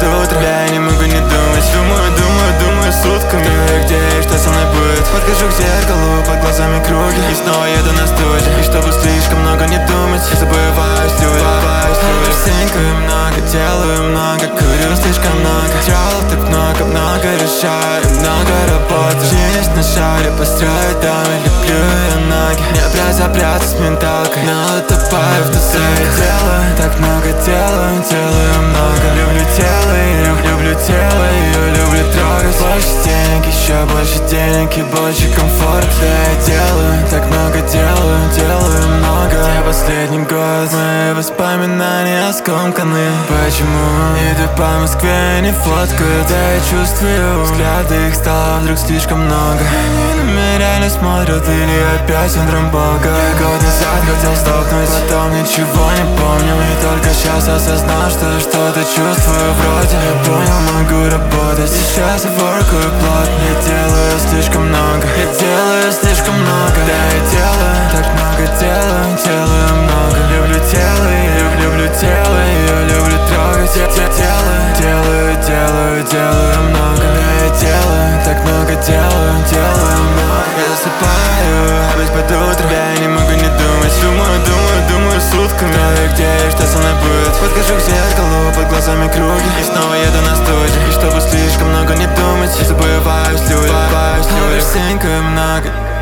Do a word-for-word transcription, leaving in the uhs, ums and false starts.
утра, я не могу не думать. Думаю, думаю, думаю сутками, где и что со мной будет. Подхожу к зеркалу, под глазами круги, и снова еду на студию. И чтобы слишком много не думать, забываюсь, забываюсь. Оверсинкаю много, делаю много, курю слишком много. Делал так много, много решаю, много работаю. Жизнь на шаре, построить дом, люблю ее ноги. Не разобраться с менталкой, но утопаю в тусовке. Делаю так много, делаю, делаю много. Люблю тело ее, люблю тело ее, люблю трогать. Больше денег, еще больше денег и больше комфорта. Я делаю так много, делаю, делаю много. Я последний год, мои воспоминания скомканы. Почему иду по Москве, не фоткают? Я чувствую, взгляды их стало вдруг слишком много. Они на меня реально смотрят или опять синдром Бога. Я год назад хотел сдохнуть, потом ничего не помню. И только сейчас осознал, что что-то чувствую вроде. Я понял, могу работать, сейчас я воркую плотно. Я делаю слишком много, я делаю слишком много. Да, я делаю так много, делаю, делаю много. Люблю тело ее, люблю тело ее, люблю трогать. Я делаю, делаю, делаю, делаю много. Да, я делаю так много, делаю, делаю много. Я засыпаю, опять под утро, я не могу не думать. Думаю, думаю, думаю сутками, где и что со мной будет. Подхожу к зеркалу, под глазами круги, и снова еду на студию. И чтобы слишком много не думать, забываюсь, люди, забываюсь, люди. Оверсинкаю много.